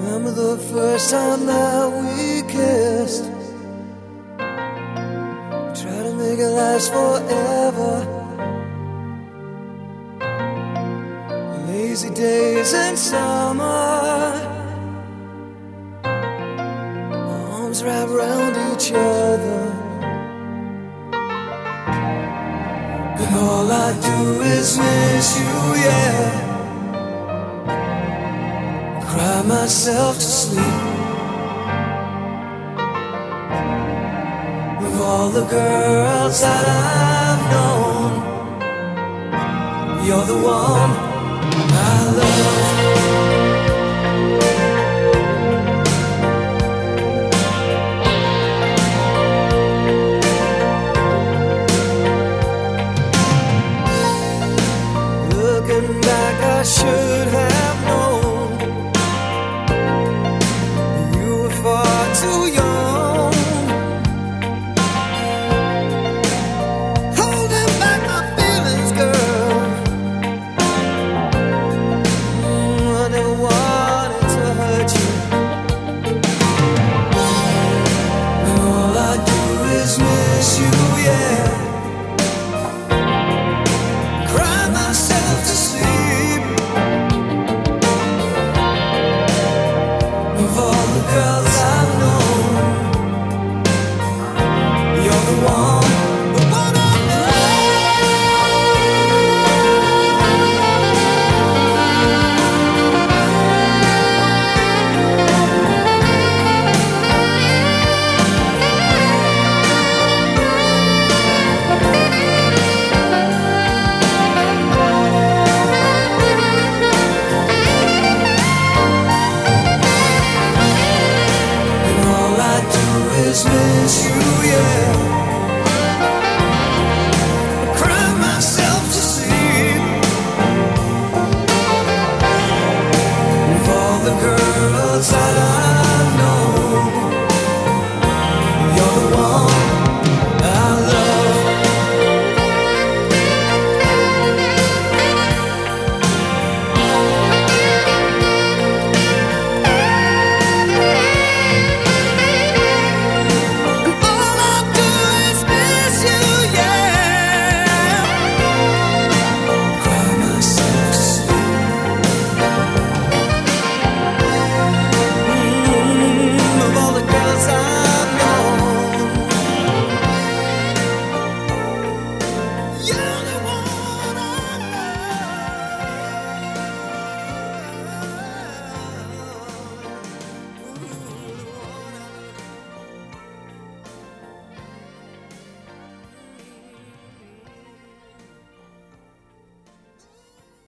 Remember the first time that we kissed. Try to make it last forever. Lazy days in summer, arms wrapped around each other. And all I do is miss you, yeah. Cry myself to sleep. With all the girls that I've known, you're the one I love. Looking back, I should